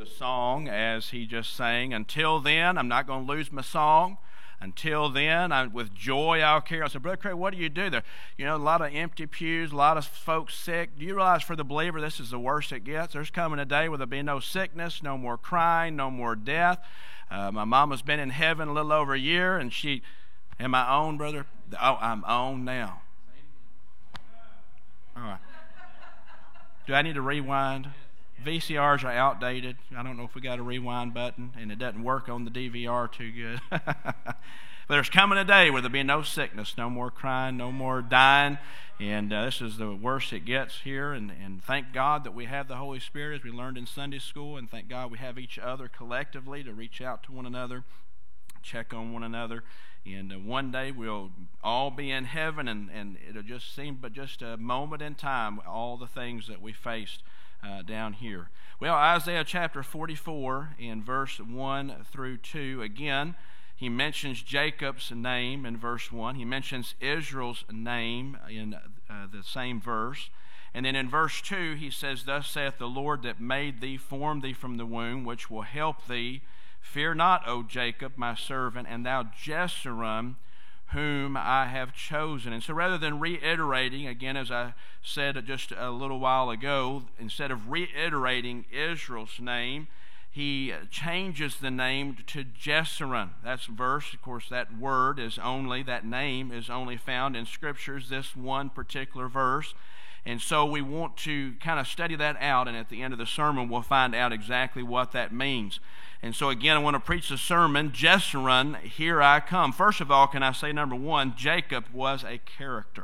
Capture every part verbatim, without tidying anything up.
the song as he just sang. Until then, I'm not going to lose my song. Until then, I, with joy I'll carry on. I said, Brother Craig, what do you do there? You know, a lot of empty pews, a lot of folks sick. Do you realize for the believer this is the worst it gets? There's coming a day where there'll be no sickness, no more crying, no more death. Uh, my mama's been in heaven a little over a year, and she, am I on, brother? Oh, I'm on now. All right. Do I need to rewind? V C Rs are outdated. I don't know if we got a rewind button, and it doesn't work on the D V R too good. But there's coming a day where there'll be no sickness, no more crying, no more dying, and uh, this is the worst it gets here. And, and thank God that we have the Holy Spirit, as we learned in Sunday school, and thank God we have each other collectively to reach out to one another, check on one another. And uh, one day we'll all be in heaven, and, and it'll just seem but just a moment in time, all the things that we faced uh, down here. Well, Isaiah chapter forty-four in verse one through two, again, he mentions Jacob's name in verse one. He mentions Israel's name in uh, the same verse. And then in verse two, he says, Thus saith the Lord that made thee, formed thee from the womb, which will help thee. Fear not, O Jacob, my servant, and thou Jeshurun, whom I have chosen. And so rather than reiterating, again, as I said just a little while ago, instead of reiterating Israel's name, he changes the name to Jeshurun. That's verse. Of course, that word is only, that name is only found in Scriptures, this one particular verse. And so we want to kind of study that out, and at the end of the sermon, we'll find out exactly what that means. And so again, I want to preach the sermon, Jeshurun, here I come. First of all, can I say, number one, Jacob was a character.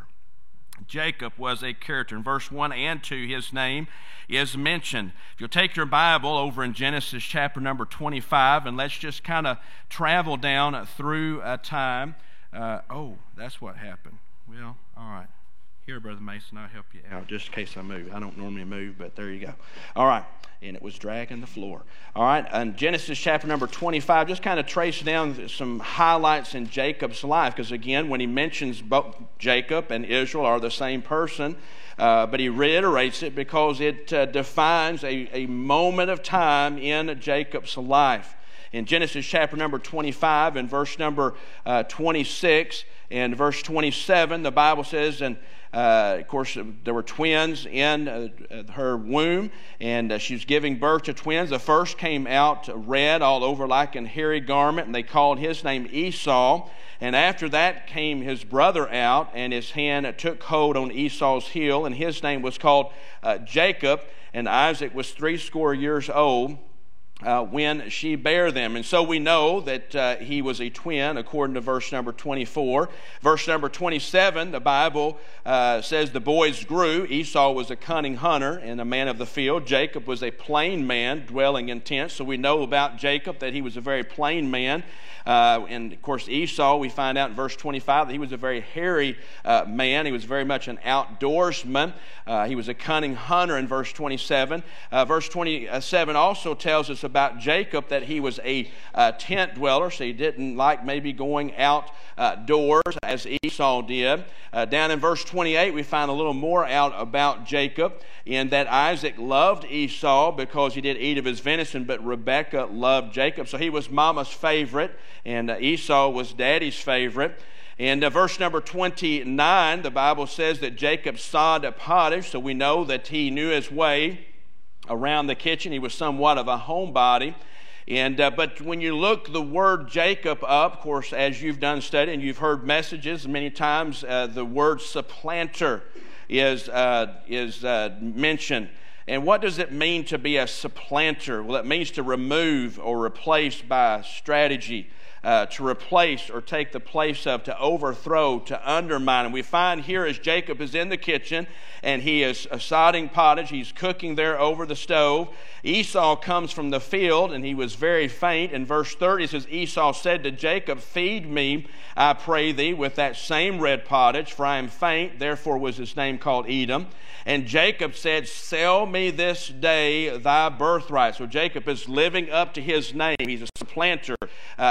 Jacob was a character. In verse one and two, his name is mentioned. If you'll take your Bible over in Genesis chapter number twenty-five, and let's just kind of travel down through a time. Uh, oh, that's what happened. Well, all right. Here, Brother Mason, I'll help you out just in case I move. I don't normally move, but there you go. All right. And it was dragging the floor. All right. And Genesis chapter number twenty-five, just kind of trace down some highlights in Jacob's life. Because again, when he mentions both Jacob and Israel are the same person, uh, but he reiterates it because it uh, defines a, a moment of time in Jacob's life. In Genesis chapter number twenty-five and verse number uh, twenty-six and verse twenty-seven, the Bible says, and Uh, of course, there were twins in uh, her womb, and uh, she was giving birth to twins. The first came out red all over like a hairy garment, and they called his name Esau. And after that came his brother out, and his hand took hold on Esau's heel, and his name was called uh, Jacob. And Isaac was threescore years old Uh, when she bare them. And so we know that uh, he was a twin according to verse number twenty-four. Verse number twenty-seven, the Bible uh, says the boys grew. Esau was a cunning hunter and a man of the field. Jacob was a plain man dwelling in tents. So we know about Jacob that he was a very plain man. Uh, and of course Esau, we find out in verse twenty-five that he was a very hairy uh, man. He was very much an outdoorsman. Uh, he was a cunning hunter in verse twenty-seven. Uh, verse twenty-seven also tells us about Jacob that he was a uh, tent dweller, so he didn't like maybe going outdoors uh, as Esau did. Uh, down in verse twenty-eight, we find a little more out about Jacob, in that Isaac loved Esau because he did eat of his venison, but Rebekah loved Jacob. So he was mama's favorite, and uh, Esau was daddy's favorite. In uh, verse number twenty-nine, the Bible says that Jacob sawed a pottage, so we know that he knew his way around the kitchen. He was somewhat of a homebody. And uh, but when you look the word Jacob up, of course, as you've done study and you've heard messages many times, uh, the word supplanter is uh, is uh, mentioned. And what does it mean to be a supplanter? Well, it means to remove or replace by strategy. Uh, to replace or take the place of, to overthrow, to undermine. And we find here as Jacob is in the kitchen and he is sodding pottage, he's cooking there over the stove. Esau comes from the field and he was very faint. In verse thirty it says, Esau said to Jacob, Feed me, I pray thee, with that same red pottage, for I am faint. Therefore was his name called Edom. And Jacob said, Sell me this day thy birthright. So Jacob is living up to his name. He's a supplanter. Uh, Esau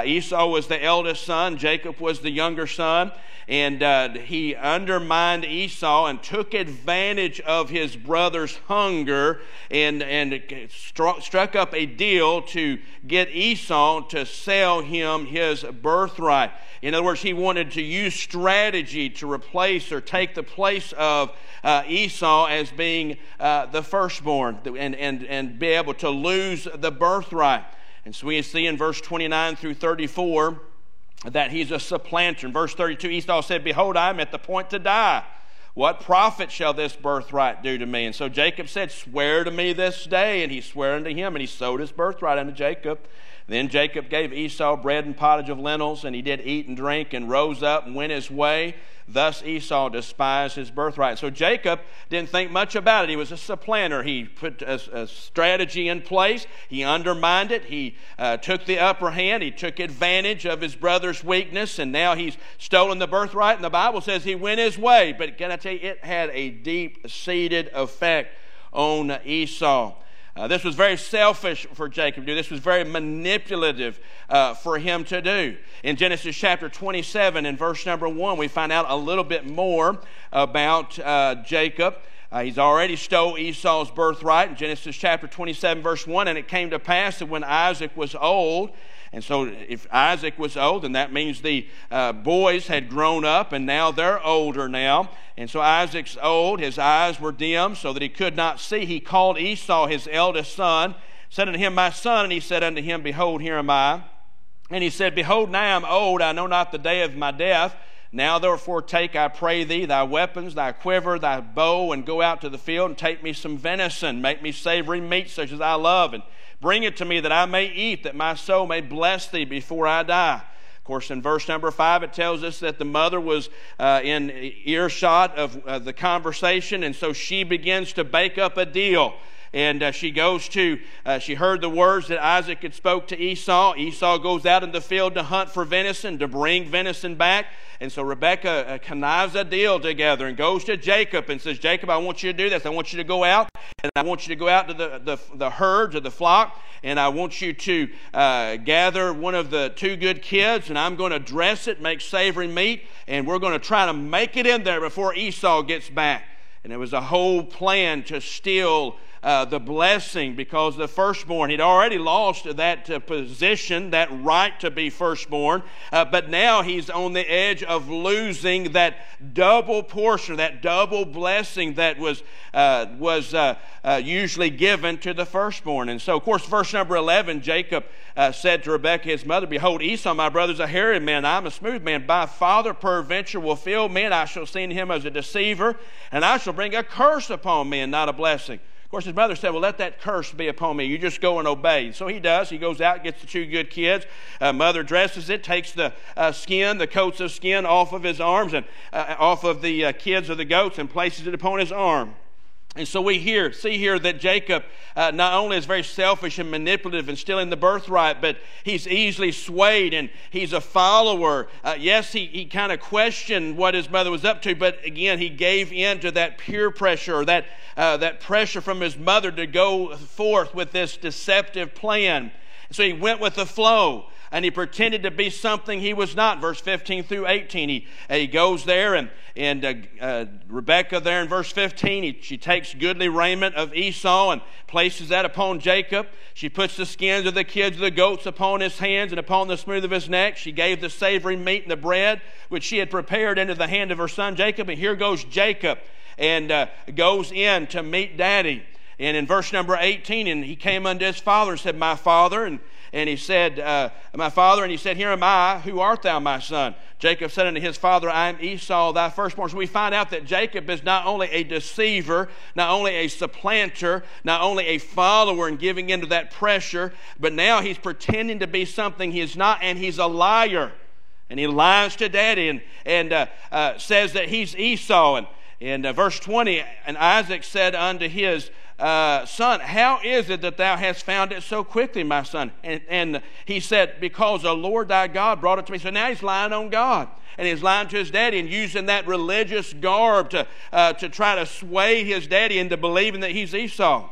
Esau was the eldest son, Jacob was the younger son, and uh, he undermined Esau and took advantage of his brother's hunger and, and stru- struck up a deal to get Esau to sell him his birthright. In other words, he wanted to use strategy to replace or take the place of uh, Esau as being uh, the firstborn and, and, and be able to lose the birthright. And so we see in verse twenty-nine through thirty-four that he's a supplanter. In verse thirty-two, Esau said, "Behold, I am at the point to die. What profit shall this birthright do to me?" And so Jacob said, "Swear to me this day." And he swore unto him, and he sold his birthright unto Jacob. Then Jacob gave Esau bread and pottage of lentils, and he did eat and drink, and rose up and went his way. Thus Esau despised his birthright. So Jacob didn't think much about it. He was a supplanter. He put a, a strategy in place. He undermined it. He uh, took the upper hand. He took advantage of his brother's weakness, and now he's stolen the birthright. And the Bible says he went his way. But can I tell you, it had a deep-seated effect on Esau. Uh, this was very selfish for Jacob to do. This was very manipulative uh, for him to do. In Genesis chapter twenty-seven, in verse number one, we find out a little bit more about uh, Jacob. Uh, he's already stole Esau's birthright in Genesis chapter twenty-seven, verse one. And it came to pass that when Isaac was old, and so if Isaac was old, then that means the uh, boys had grown up, and now they're older now. And so Isaac's old, his eyes were dim, so that he could not see. He called Esau, his eldest son, said unto him, "My son." And he said unto him, "Behold, here am I." And he said, "Behold, now I am old, I know not the day of my death. Now therefore take, I pray thee, thy weapons, thy quiver, thy bow, and go out to the field, and take me some venison, make me savory meat such as I love, and bring it to me that I may eat, that my soul may bless thee before I die." Of course, in verse number five, it tells us that the mother was uh, in earshot of uh, the conversation, and so she begins to bake up a deal. And uh, she goes to, uh, she heard the words that Isaac had spoke to Esau. Esau goes out in the field to hunt for venison, to bring venison back. And so Rebekah uh, connives a deal together and goes to Jacob and says, "Jacob, I want you to do this. I want you to go out, and I want you to go out to the, the, the herds or the flock, and I want you to uh, gather one of the two good kids, and I'm going to dress it, make savory meat, and we're going to try to make it in there before Esau gets back." And it was a whole plan to steal Uh, the blessing, because the firstborn, he'd already lost that uh, position, that right to be firstborn, uh, but now he's on the edge of losing that double portion, that double blessing that was uh, was uh, uh, usually given to the firstborn. And so, of course, verse number eleven, Jacob uh, said to Rebekah his mother, "Behold, Esau my brother is a hairy man, I am a smooth man. My father peradventure will fill me, and I shall see him as a deceiver, and I shall bring a curse upon me, and not a blessing." Of course, his mother said, "Well, let that curse be upon me. You just go and obey." So he does. He goes out, gets the two good kids. Uh, mother dresses it, takes the uh, skin, the coats of skin off of his arms and uh, off of the uh, kids of the goats, and places it upon his arm. And so we hear, see here that Jacob uh, not only is very selfish and manipulative and stealing the birthright, but he's easily swayed and he's a follower. Uh, yes, he, he kind of questioned what his mother was up to, but again, he gave in to that peer pressure or that, uh, that pressure from his mother to go forth with this deceptive plan. So he went with the flow. And he pretended to be something he was not. Verse fifteen through eighteen, he, he goes there, and, and uh, uh, Rebekah there in verse fifteen, he, she takes goodly raiment of Esau and places that upon Jacob. She puts the skins of the kids of the goats upon his hands and upon the smooth of his neck. She gave the savory meat and the bread, which she had prepared, into the hand of her son Jacob. And here goes Jacob, and uh, goes in to meet daddy. And in verse number eighteen, and he came unto his father and said, "My father," and And he said, uh, "My father," and he said, "Here am I. Who art thou, my son?" Jacob said unto his father, "I am Esau, thy firstborn." So we find out that Jacob is not only a deceiver, not only a supplanter, not only a follower and giving into that pressure, but now he's pretending to be something he is not, and he's a liar. And he lies to daddy and, and uh, uh, says that he's Esau. And in uh, verse twenty, "And Isaac said unto his Uh, son, how is it that thou hast found it so quickly, my son?" And, and he said, "Because the Lord thy God brought it to me." So now he's lying on God. And he's lying to his daddy and using that religious garb to, uh, to try to sway his daddy into believing that he's Esau.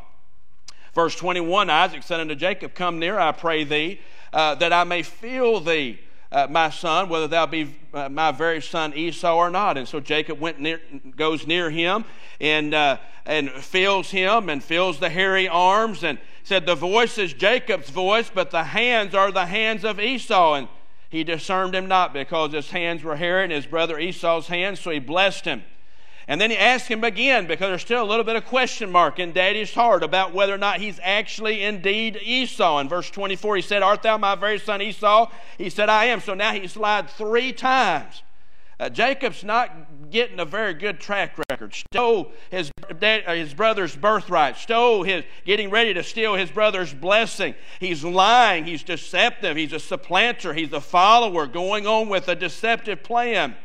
Verse twenty-one, Isaac said unto Jacob, "Come near, I pray thee, uh, that I may feel thee, uh, my son, whether thou be uh, my very son Esau or not. And so Jacob went near, goes near him and uh, and feels him and feels the hairy arms, and said, the voice is Jacob's voice, but the hands are the hands of Esau. And he discerned him not, because his hands were hairy and his brother Esau's hands, so he blessed him. And then he asked him again, because there's still a little bit of question mark in Daddy's heart about whether or not he's actually indeed Esau. In verse twenty-four, he said, art thou my very son Esau? He said, I am. So now he's lied three times. Uh, Jacob's not getting a very good track record. Stole his, his brother's birthright. Stole his, getting ready to steal his brother's blessing. He's lying. He's deceptive. He's a supplanter. He's a follower going on with a deceptive plan.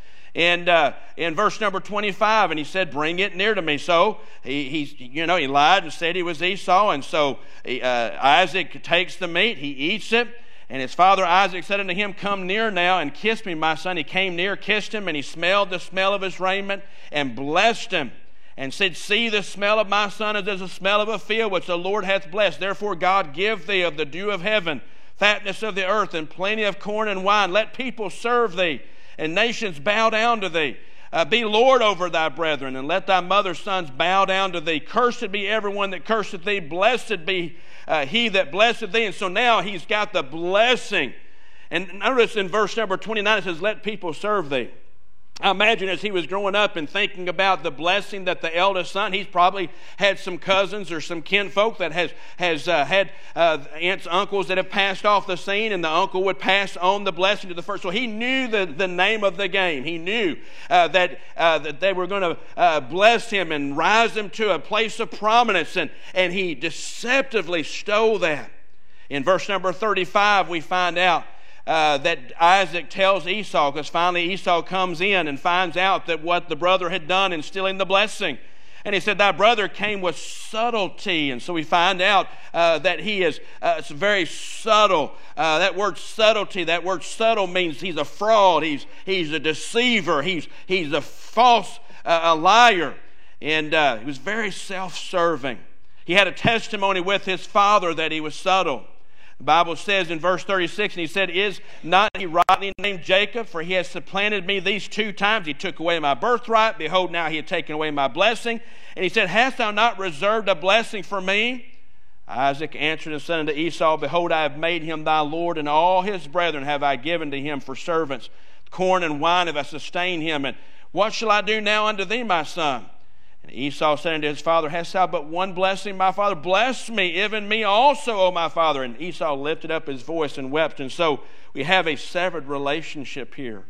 And uh, in verse number twenty-five, and he said, bring it near to me. So he, he's, you know, he lied and said he was Esau. And so he, uh, Isaac takes the meat. He eats it. And his father Isaac said unto him, come near now and kiss me, my son. He came near, kissed him, and he smelled the smell of his raiment and blessed him, and said, see, the smell of my son is as the smell of a field which the Lord hath blessed. Therefore God give thee of the dew of heaven, fatness of the earth, and plenty of corn and wine. Let people serve thee, and nations bow down to thee. Uh, be Lord over thy brethren, and let thy mother's sons bow down to thee. Cursed be everyone that curseth thee. Blessed be uh, he that blesseth thee. And so now he's got the blessing. And notice in verse number twenty-nine, it says, let people serve thee. I imagine as he was growing up and thinking about the blessing that the eldest son, he's probably had some cousins or some kinfolk that has, has uh, had uh, aunts, uncles that have passed off the scene, and the uncle would pass on the blessing to the first. So he knew the, the name of the game. He knew uh, that, uh, that they were going to uh, bless him and rise him to a place of prominence, and, and he deceptively stole that. In verse number thirty-five, we find out Uh, that Isaac tells Esau, because finally Esau comes in and finds out that what the brother had done in stealing the blessing. And he said, thy brother came with subtlety. And so we find out uh, that he is uh, it's very subtle. Uh, that word subtlety, that word subtle means he's a fraud. He's, he's a deceiver. He's, he's a false uh, a liar. And uh, he was very self-serving. He had a testimony with his father that he was subtle. The Bible says in verse thirty-six, and he said, is not he rightly named Jacob? For he has supplanted me these two times. He took away my birthright. Behold, now he had taken away my blessing. And he said, hast thou not reserved a blessing for me? Isaac answered and said unto Esau, behold, I have made him thy lord, and all his brethren have I given to him for servants. Corn and wine have I sustained him. And what shall I do now unto thee, my son? And Esau said unto his father, hast thou but one blessing, my father? Bless me, even me also, O my father. And Esau lifted up his voice and wept. And so we have a severed relationship here.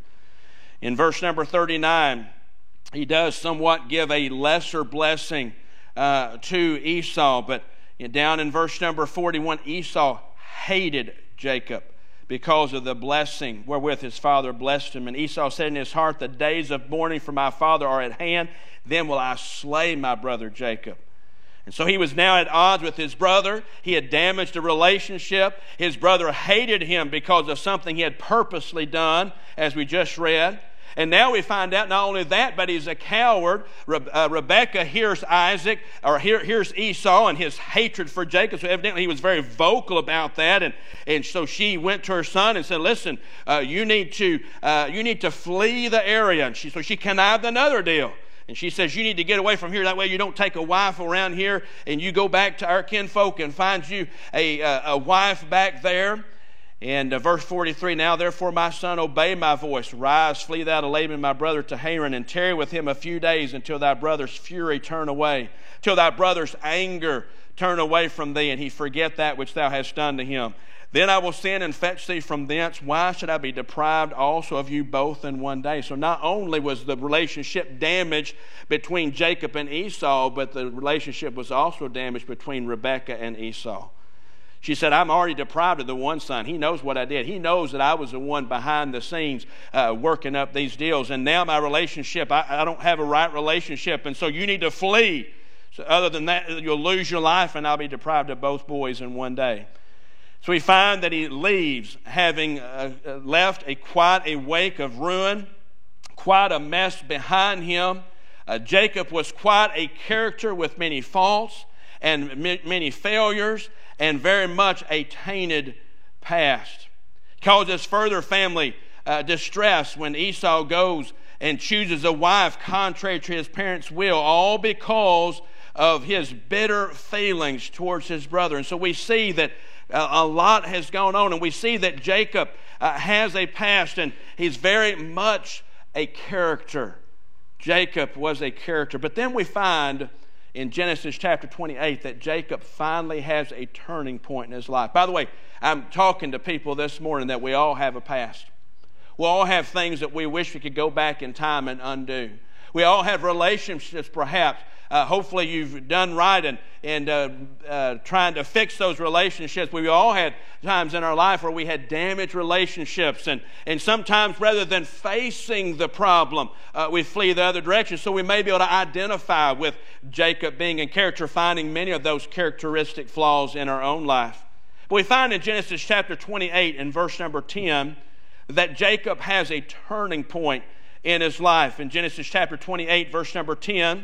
In verse number thirty-nine, he does somewhat give a lesser blessing uh, to Esau. But down in verse number forty-one, Esau hated Jacob because of the blessing wherewith his father blessed him. And Esau said in his heart, the days of mourning for my father are at hand. Then will I slay my brother Jacob. And so he was now at odds with his brother. He had damaged a relationship. His brother hated him because of something he had purposely done, as we just read. And now we find out not only that, but he's a coward. Re- uh, Rebekah hears Isaac, or hear, hears Esau and his hatred for Jacob. So evidently he was very vocal about that. And, and so she went to her son and said, listen, uh, you need to uh, you need to flee the area. And she, so she connived another deal. And she says, you need to get away from here. That way you don't take a wife around here and you go back to our kinfolk and find you a, a, a wife back there. And uh, verse forty-three, now therefore my son, obey my voice. Rise, flee thou to Laban my brother to Haran, and tarry with him a few days until thy brother's fury turn away, till thy brother's anger turn away from thee, and he forget that which thou hast done to him. Then I will send and fetch thee from thence. Why should I be deprived also of you both in one day? So not only was the relationship damaged between Jacob and Esau, but the relationship was also damaged between Rebekah and Esau. She said, I'm already deprived of the one son. He knows what I did. He knows that I was the one behind the scenes uh, working up these deals. And now my relationship, I, I don't have a right relationship. And so you need to flee. So other than that, you'll lose your life, and I'll be deprived of both boys in one day. So we find that he leaves, having uh, left a quite a wake of ruin, quite a mess behind him. Uh, Jacob was quite a character with many faults and m- many failures, and very much a tainted past. Causes further family uh, distress when Esau goes and chooses a wife contrary to his parents' will, all because of his bitter feelings towards his brother. And so we see that uh, a lot has gone on, and we see that Jacob uh, has a past, and he's very much a character. Jacob was a character. But then we find in Genesis chapter twenty-eight that Jacob finally has a turning point in his life. By the way, I'm talking to people this morning that we all have a past. We all have things that we wish we could go back in time and undo. We all have relationships, perhaps. Uh, hopefully you've done right and, and uh, uh, trying to fix those relationships. We all had times in our life where we had damaged relationships. And, and sometimes rather than facing the problem, uh, we flee the other direction. So we may be able to identify with Jacob being in character, finding many of those characteristic flaws in our own life. But we find in Genesis chapter twenty-eight and verse number ten that Jacob has a turning point in his life. In Genesis chapter twenty-eight, verse number ten,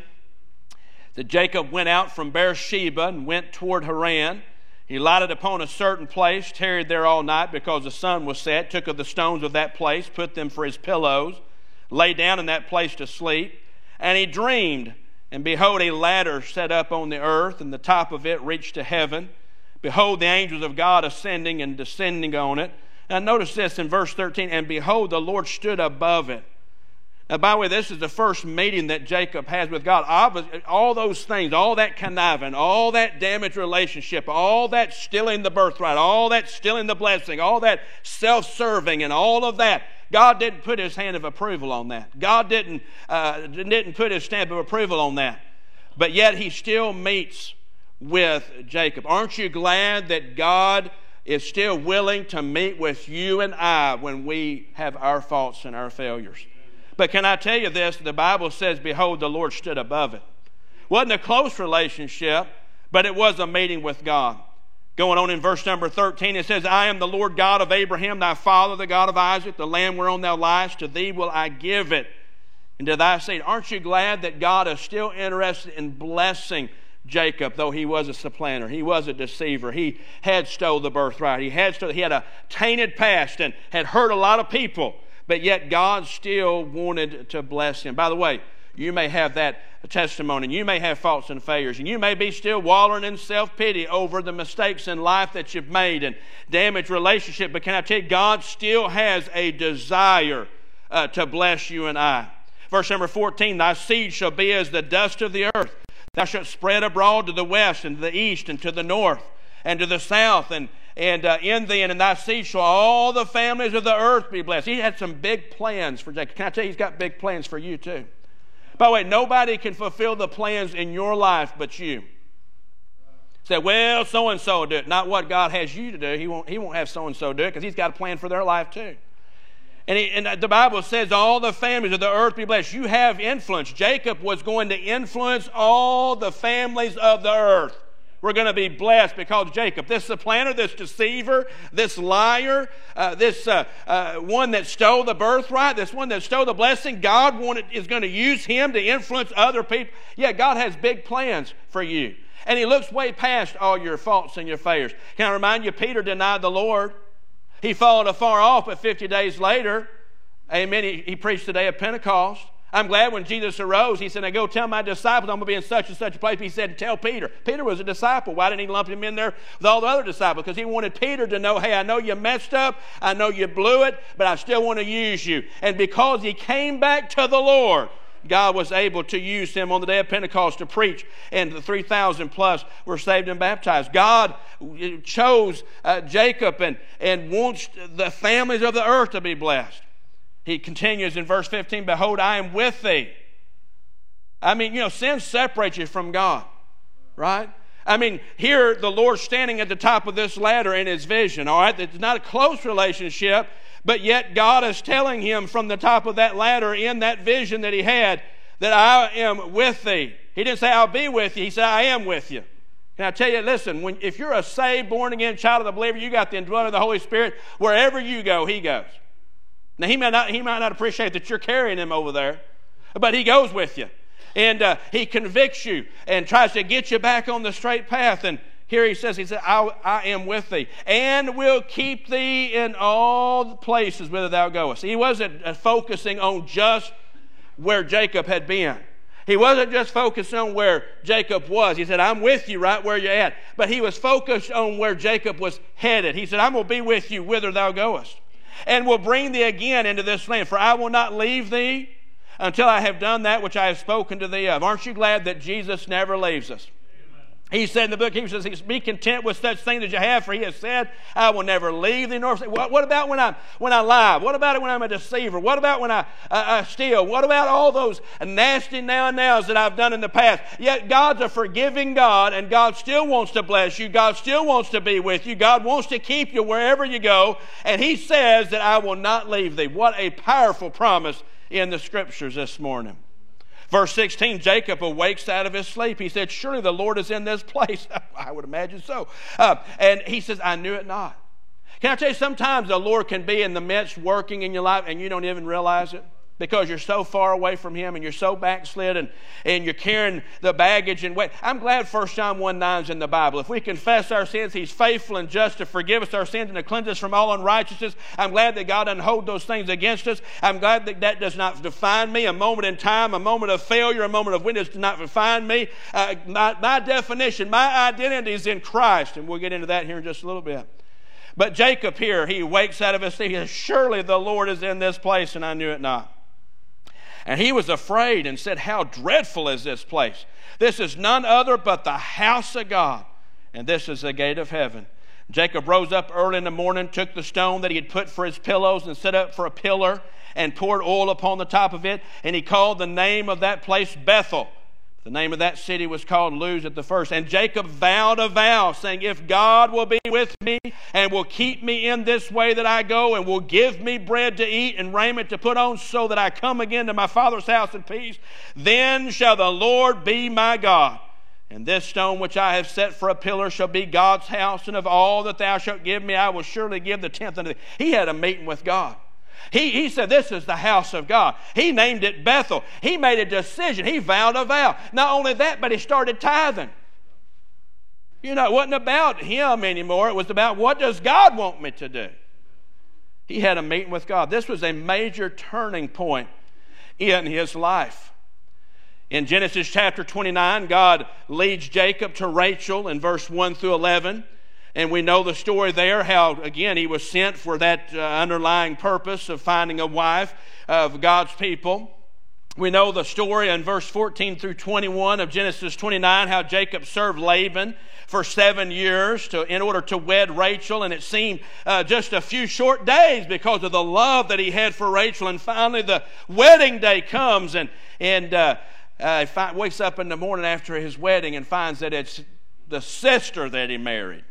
that Jacob went out from Beersheba and went toward Haran. He lighted upon a certain place, tarried there all night because the sun was set, took of the stones of that place, put them for his pillows, lay down in that place to sleep. And he dreamed, and behold, a ladder set up on the earth, and the top of it reached to heaven. Behold, the angels of God ascending and descending on it. Now notice this in verse thirteen, and behold, the Lord stood above it. Now, by the way, this is the first meeting that Jacob has with God. All those things, all that conniving, all that damaged relationship, all that stealing the birthright, all that stealing the blessing, all that self-serving and all of that, God didn't put his hand of approval on that. God didn't, uh, didn't put his stamp of approval on that. But yet he still meets with Jacob. Aren't you glad that God is still willing to meet with you and I when we have our faults and our failures? But can I tell you this? The Bible says, behold, the Lord stood above it. Wasn't a close relationship, but it was a meeting with God. Going on in verse number thirteen, it says, I am the Lord God of Abraham, thy father, the God of Isaac, the land whereon thou liest, to thee will I give it, and to thy seed. Aren't you glad that God is still interested in blessing Jacob, though he was a supplanter, he was a deceiver, he had stole the birthright, he had stole, he had a tainted past and had hurt a lot of people, but yet God still wanted to bless him. By the way, you may have that testimony, and you may have faults and failures, and you may be still wallowing in self-pity over the mistakes in life that you've made and damaged relationship, but can I tell you, God still has a desire uh, to bless you and I. Verse number fourteen, thy seed shall be as the dust of the earth. Thou shalt spread abroad to the west and to the east and to the north and to the south, and, and uh, in thee and in thy seed shall all the families of the earth be blessed. He had some big plans for Jacob. Can I tell you, he's got big plans for you too. By the way, nobody can fulfill the plans in your life but you. Say, well, so-and-so will do it. Not what God has you to do. He won't, he won't have so-and-so do it because he's got a plan for their life too. And, he, and the Bible says all the families of the earth be blessed. You have influence. Jacob was going to influence all the families of the earth. We're going to be blessed because Jacob, this supplanter, this deceiver, this liar, uh, this uh, uh, one that stole the birthright, this one that stole the blessing, God wanted, is going to use him to influence other people. Yeah, God has big plans for you. And he looks way past all your faults and your failures. Can I remind you, Peter denied the Lord. He followed afar off, but fifty days later, amen, he, he preached the day of Pentecost. I'm glad when Jesus arose, he said, now go tell my disciples I'm going to be in such and such a place. He said, tell Peter. Peter was a disciple. Why didn't he lump him in there with all the other disciples? Because he wanted Peter to know, hey, I know you messed up. I know you blew it, but I still want to use you. And because he came back to the Lord, God was able to use him on the day of Pentecost to preach, and the three thousand plus were saved and baptized. God chose uh, Jacob and, and wants the families of the earth to be blessed. He continues in verse fifteen, behold, I am with thee. I mean, you know, sin separates you from God, right? I mean, here the Lord standing at the top of this ladder in his vision, all right? It's not a close relationship, but yet God is telling him from the top of that ladder in that vision that he had that I am with thee. He didn't say I'll be with you. He said I am with you. Can I tell you, listen, when, if you're a saved, born-again child of the believer, you got the indwelling of the Holy Spirit. Wherever you go, he goes. Now, he might not, he might not appreciate that you're carrying him over there, but he goes with you. And uh, he convicts you and tries to get you back on the straight path. And here he says, he said, I, I am with thee, and will keep thee in all the places whither thou goest. He wasn't focusing on just where Jacob had been. He wasn't just focused on where Jacob was. He said, I'm with you right where you're at. But he was focused on where Jacob was headed. He said, I'm going to be with you whither thou goest, and will bring thee again into this land. For I will not leave thee until I have done that which I have spoken to thee of. Aren't you glad that Jesus never leaves us? He said in the book, he says, be content with such things as you have, for he has said, I will never leave thee nor forsake. What, what about when I when I lie? What about it when I'm a deceiver? What about when I, uh, I steal? What about all those nasty now and nows that I've done in the past? Yet God's a forgiving God, and God still wants to bless you. God still wants to be with you. God wants to keep you wherever you go. And he says that I will not leave thee. What a powerful promise in the Scriptures this morning. Verse sixteen, Jacob awakes out of his sleep. He said, surely the Lord is in this place. I would imagine so. Uh, and he says, I knew it not. Can I tell you, sometimes the Lord can be in the midst working in your life and you don't even realize it, because you're so far away from him and you're so backslid, and, and you're carrying the baggage and weight. I'm glad First John one nine is in the Bible. If we confess our sins, he's faithful and just to forgive us our sins and to cleanse us from all unrighteousness. I'm glad that God doesn't hold those things against us. I'm glad that that does not define me. A moment in time, a moment of failure, a moment of weakness does not define me. Uh, my, my definition, my identity is in Christ, and we'll get into that here in just a little bit. But Jacob here, he wakes out of his sleep. He says, surely the Lord is in this place, and I knew it not. And he was afraid and said, how dreadful is this place? This is none other but the house of God, and this is the gate of heaven. Jacob rose up early in the morning, took the stone that he had put for his pillows and set up for a pillar, and poured oil upon the top of it, and he called the name of that place Bethel. The name of that city was called Luz at the first. And Jacob vowed a vow, saying, if God will be with me and will keep me in this way that I go, and will give me bread to eat and raiment to put on, so that I come again to my father's house in peace, then shall the Lord be my God. And this stone which I have set for a pillar shall be God's house, and of all that thou shalt give me, I will surely give the tenth unto thee. He had a meeting with God. He, he said, this is the house of God. He named it Bethel. He made a decision. He vowed a vow. Not only that, but he started tithing. You know, it wasn't about him anymore. It was about, what does God want me to do? He had a meeting with God. This was a major turning point in his life. In Genesis chapter twenty-nine, God leads Jacob to Rachel in verse one through eleven. And we know the story there, how, again, he was sent for that uh, underlying purpose of finding a wife of God's people. We know the story in verse fourteen through twenty-one of Genesis twenty-nine, how Jacob served Laban for seven years to, in order to wed Rachel. And it seemed uh, just a few short days because of the love that he had for Rachel. And finally the wedding day comes, and, and uh, uh, he fi- wakes up in the morning after his wedding and finds that it's the sister that he married.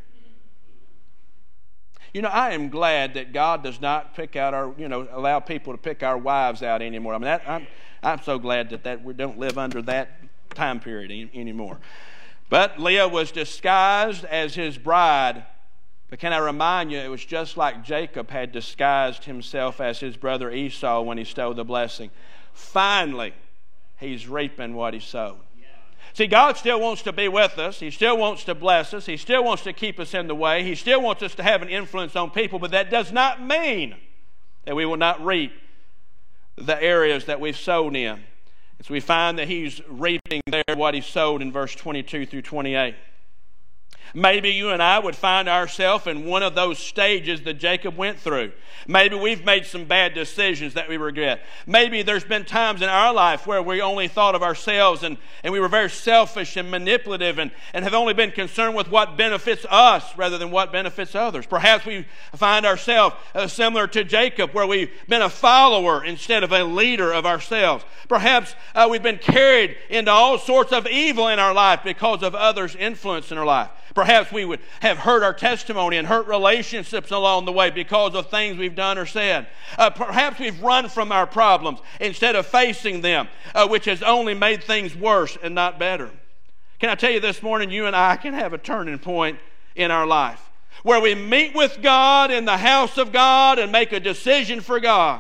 You know, I am glad that God does not pick out our, you know, allow people to pick our wives out anymore. I mean, that, I'm, I'm so glad that, that we don't live under that time period any, anymore. But Leah was disguised as his bride. But can I remind you, it was just like Jacob had disguised himself as his brother Esau when he stole the blessing. Finally, he's reaping what he sowed. See, God still wants to be with us. He still wants to bless us. He still wants to keep us in the way. He still wants us to have an influence on people, but that does not mean that we will not reap the areas that we've sown in. And so we find that he's reaping there what he sowed in verse twenty-two through twenty-eight. Maybe you and I would find ourselves in one of those stages that Jacob went through. Maybe we've made some bad decisions that we regret. Maybe there's been times in our life where we only thought of ourselves, and, and we were very selfish and manipulative, and, and have only been concerned with what benefits us rather than what benefits others. Perhaps we find ourselves uh, similar to Jacob, where we've been a follower instead of a leader of ourselves. Perhaps uh, we've been carried into all sorts of evil in our life because of others' influence in our life. Perhaps we would have hurt our testimony and hurt relationships along the way because of things we've done or said. Uh, perhaps we've run from our problems instead of facing them, uh, which has only made things worse and not better. Can I tell you this morning, you and I can have a turning point in our life where we meet with God in the house of God and make a decision for God.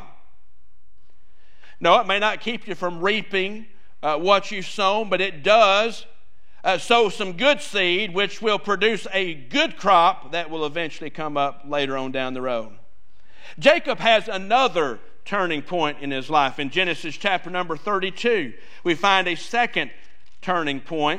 No, it may not keep you from reaping uh, what you've sown, but it does uh, sow some good seed, which will produce a good crop that will eventually come up later on down the road. Jacob has another turning point in his life. In Genesis chapter number thirty-two, we find a second turning point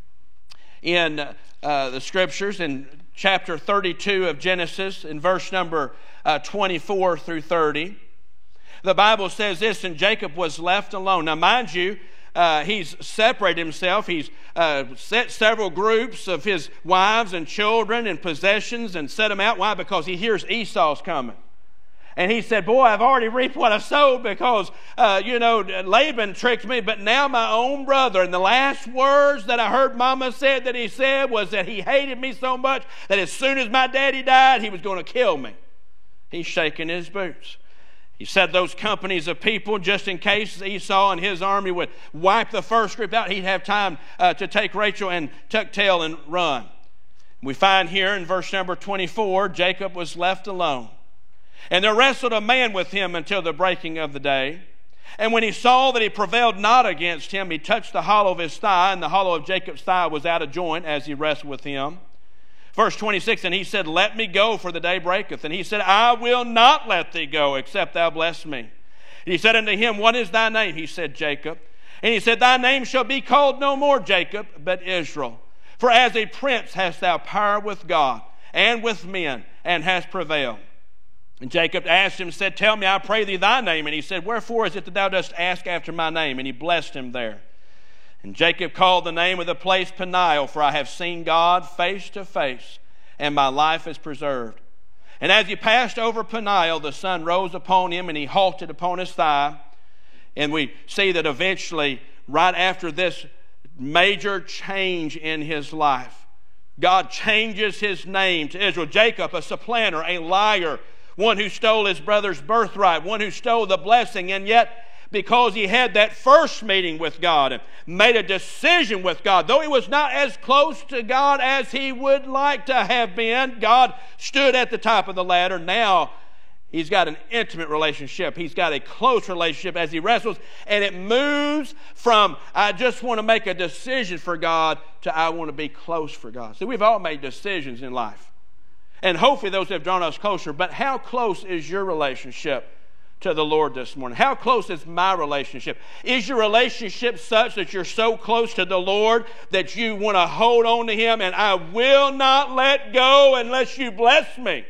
in uh, the Scriptures. In chapter thirty-two of Genesis, in verse number uh, twenty-four through thirty, the Bible says this, and Jacob was left alone. Now, mind you, Uh, he's separated himself. He's uh, set several groups of his wives and children and possessions and set them out. Why? Because he hears Esau's coming. And he said, boy, I've already reaped what I sowed because, uh, you know, Laban tricked me, but now my own brother. And the last words that I heard Mama said that he said was that he hated me so much that as soon as my daddy died, he was going to kill me. He's shaking his boots. He said those companies of people, just in case Esau and his army would wipe the first group out, he'd have time uh, to take Rachel and tuck tail and run. We find here in verse number twenty-four, Jacob was left alone. And there wrestled a man with him until the breaking of the day. And when he saw that he prevailed not against him, he touched the hollow of his thigh, and the hollow of Jacob's thigh was out of joint as he wrestled with him. Verse twenty-six, and he said, let me go, for the day breaketh. And he said, I will not let thee go, except thou bless me. And he said unto him, what is thy name? He said, Jacob. And he said, thy name shall be called no more Jacob, but Israel. For as a prince hast thou power with God and with men, and hast prevailed. And Jacob asked him, said, tell me, I pray thee, thy name. And he said, wherefore is it that thou dost ask after my name? And he blessed him there. And Jacob called the name of the place Peniel, for I have seen God face to face, and my life is preserved. And as he passed over Peniel, the sun rose upon him, and he halted upon his thigh. And we see that eventually, right after this major change in his life, God changes his name to Israel. Jacob, a supplanter, a liar, one who stole his brother's birthright, one who stole the blessing, and yet because he had that first meeting with God and made a decision with God, though he was not as close to God as he would like to have been, God stood at the top of the ladder. Now he's got an intimate relationship. He's got a close relationship as he wrestles, and it moves from I just want to make a decision for God to I want to be close for God. See, we've all made decisions in life, and hopefully those have drawn us closer, but how close is your relationship to the Lord this morning? How close is my relationship? Is your relationship such that you're so close to the Lord that you want to hold on to Him and I will not let go unless you bless me?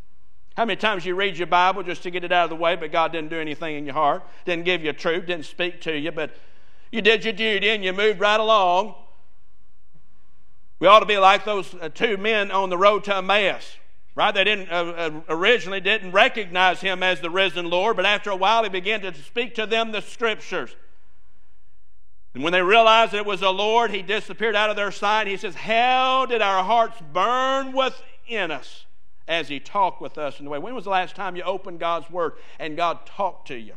How many times you read your Bible just to get it out of the way, but God didn't do anything in your heart, didn't give you truth, didn't speak to you, but you did your duty and you moved right along? We ought to be like those uh, two men on the road to Emmaus. Right? They didn't uh, originally didn't recognize him as the risen Lord, but after a while he began to speak to them the Scriptures. And when they realized that it was the Lord, he disappeared out of their sight. He says, how did our hearts burn within us as he talked with us in the way? When was the last time you opened God's Word and God talked to you?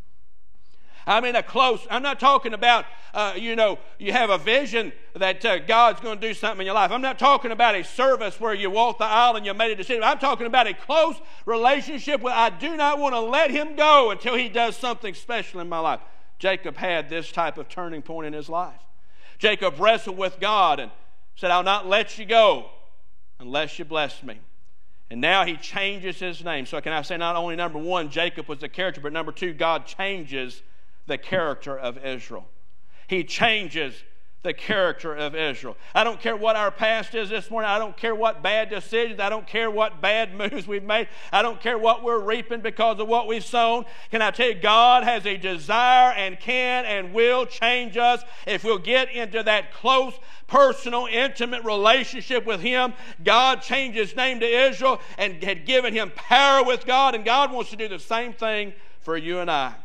I mean, a close, I'm not talking about, uh, you know, you have a vision that uh, God's going to do something in your life. I'm not talking about a service where you walk the aisle and you made a decision. I'm talking about a close relationship where I do not want to let him go until he does something special in my life. Jacob had this type of turning point in his life. Jacob wrestled with God and said, I'll not let you go unless you bless me. And now he changes his name. So can I say not only number one, Jacob was the character, but number two, God changes the character of Israel. He changes the character of Israel. I don't care what our past is this morning. I don't care what bad decisions. I don't care what bad moves we've made. I don't care what we're reaping because of what we've sown. Can I tell you, God has a desire and can and will change us if we'll get into that close, personal, intimate relationship with Him. God changed His name to Israel and had given him power with God, and God wants to do the same thing for you and I.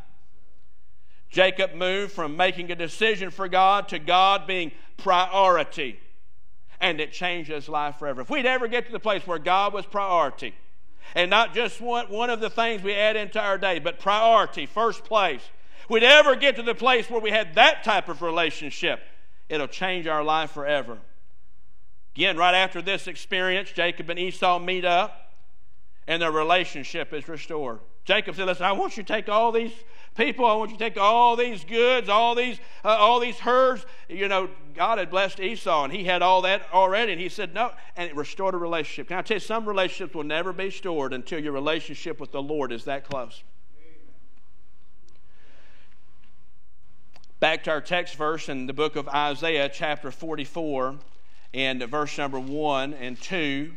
Jacob moved from making a decision for God to God being priority. And it changed his life forever. If we'd ever get to the place where God was priority, and not just one, one of the things we add into our day, but priority, first place. We'd ever get to the place where we had that type of relationship, it'll change our life forever. Again, right after this experience, Jacob and Esau meet up, and their relationship is restored. Jacob said, listen, I want you to take all these people. I want you to take all these goods, all these, uh, all these herds. You know, God had blessed Esau, and he had all that already. And he said, no. And it restored a relationship. Can I tell you, some relationships will never be restored until your relationship with the Lord is that close. Back to our text verse in the book of Isaiah, chapter forty-four, and verse number one and two.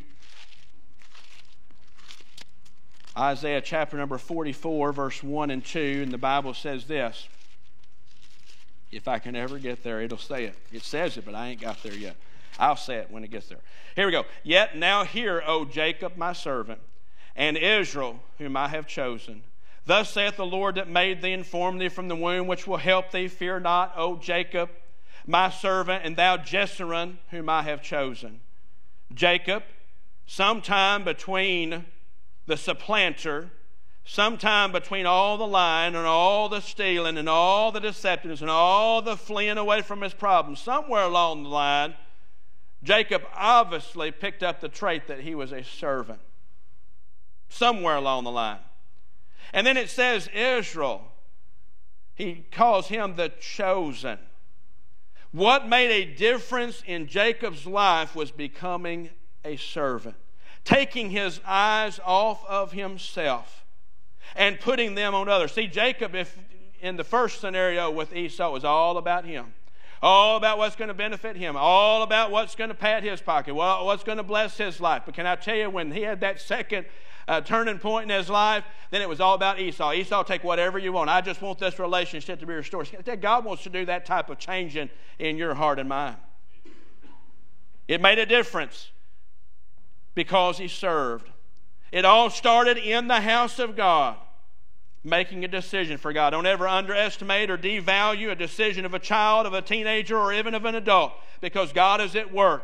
Isaiah chapter number forty-four, verse one and two, and the Bible says this. If I can ever get there, it'll say it. It says it, but I ain't got there yet. I'll say it when it gets there. Here we go. Yet now hear, O Jacob, my servant, and Israel, whom I have chosen. Thus saith the Lord that made thee and formed thee from the womb, which will help thee. Fear not, O Jacob, my servant, and thou Jeshurun, whom I have chosen. Jacob, sometime between the supplanter, sometime between all the lying and all the stealing and all the deceptiveness and all the fleeing away from his problems, somewhere along the line, Jacob obviously picked up the trait that he was a servant. Somewhere along the line. And then it says Israel. He calls him the chosen. What made a difference in Jacob's life was becoming a servant. Taking his eyes off of himself and putting them on others. See, Jacob, if in the first scenario with Esau, it was all about him. All about what's going to benefit him. All about what's going to pat his pocket. What's going to bless his life. But can I tell you, when he had that second uh, turning point in his life, then it was all about Esau. Esau, take whatever you want. I just want this relationship to be restored. God wants to do that type of changing in your heart and mind. It made a difference because he served. It all started in the house of God, making a decision for God. Don't ever underestimate or devalue a decision of a child, of a teenager, or even of an adult, because God is at work.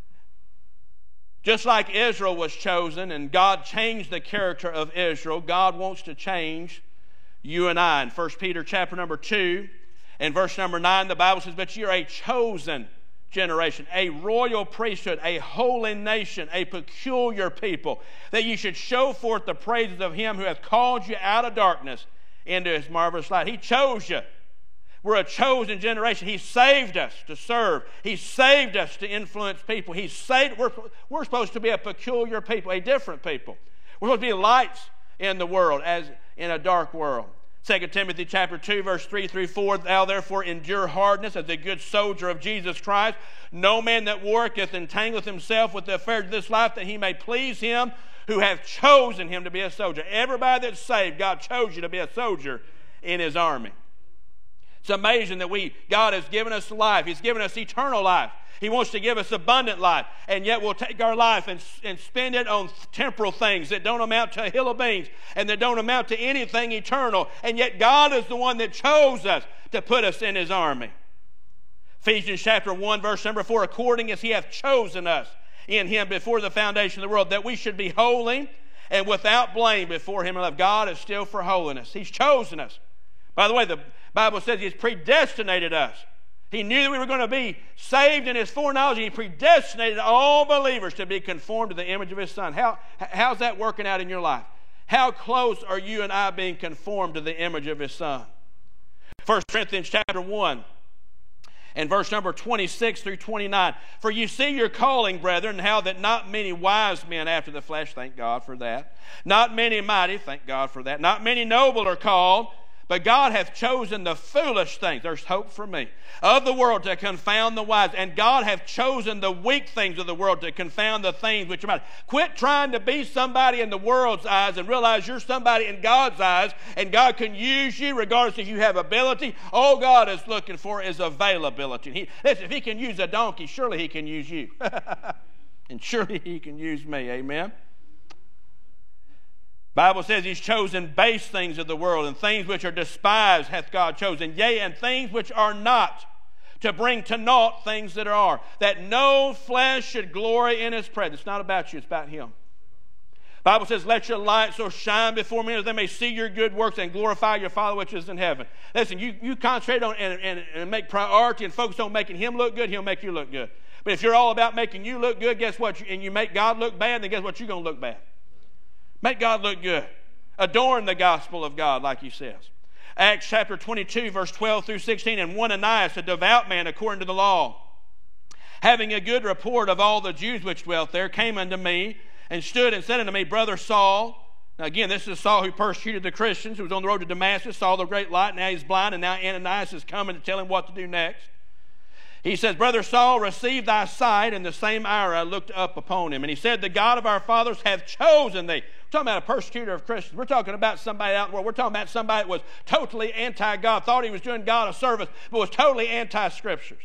Just like Israel was chosen and God changed the character of Israel, God wants to change you and I. In First Peter chapter number two and verse number nine, the Bible says, but you're a chosen generation, a royal priesthood, a holy nation, a peculiar people, that you should show forth the praises of him who hath called you out of darkness into his marvelous light. He chose you. We're a chosen generation. He saved us to serve. He saved us to influence people. He saved. We're, we're supposed to be a peculiar people, a different people. We're supposed to be lights in the world, as in a dark world. Second Timothy chapter two, verse three through four, thou therefore endure hardness as a good soldier of Jesus Christ. No man that worketh entangleth himself with the affairs of this life, that he may please him who hath chosen him to be a soldier. Everybody that's saved, God chose you to be a soldier in his army. It's amazing that we God has given us life. He's given us eternal life. He wants to give us abundant life. And yet we'll take our life and, and spend it on temporal things that don't amount to a hill of beans and that don't amount to anything eternal. And yet God is the one that chose us to put us in his army. Ephesians chapter one, verse number four, according as he hath chosen us in him before the foundation of the world, that we should be holy and without blame before him in love. God is still for holiness. He's chosen us. By the way, the Bible says he's predestinated us. He knew that we were going to be saved in his foreknowledge. He predestinated all believers to be conformed to the image of his Son. How, how's that working out in your life? How close are you and I being conformed to the image of his Son? First Corinthians chapter one and verse number twenty-six through twenty-nine. For you see your calling, brethren, how that not many wise men after the flesh, thank God for that. Not many mighty, thank God for that. Not many noble are called. But God hath chosen the foolish things, there's hope for me, of the world to confound the wise. And God hath chosen the weak things of the world to confound the things which are mighty. Quit trying to be somebody in the world's eyes and realize you're somebody in God's eyes, and God can use you regardless if you have ability. All God is looking for is availability. He, listen, if he can use a donkey, surely he can use you. And surely he can use me, amen? Bible says he's chosen base things of the world, and things which are despised hath God chosen, yea, and things which are not, to bring to naught things that are, that no flesh should glory in his presence. It's not about you, it's about him. Bible says, let your light so shine before men that they may see your good works and glorify your Father which is in heaven. Listen, you, you concentrate on and, and, and make priority and focus on making him look good, he'll make you look good. But if you're all about making you look good, guess what? And you make God look bad, then guess what? You're going to look bad. Make God look good. Adorn the gospel of God, like he says. Acts chapter twenty-two, verse twelve through sixteen, and one Ananias, a devout man according to the law, having a good report of all the Jews which dwelt there, came unto me, and stood and said unto me, Brother Saul. Now again, this is Saul who persecuted the Christians, who was on the road to Damascus, saw the great light, now he's blind, and now Ananias is coming to tell him what to do next. He says, Brother Saul, receive thy sight. In the same hour I looked up upon him. And he said, the God of our fathers hath chosen thee. We're talking about a persecutor of Christians. We're talking about somebody out in the world. We're talking about somebody that was totally anti-God, thought he was doing God a service, but was totally anti-Scriptures.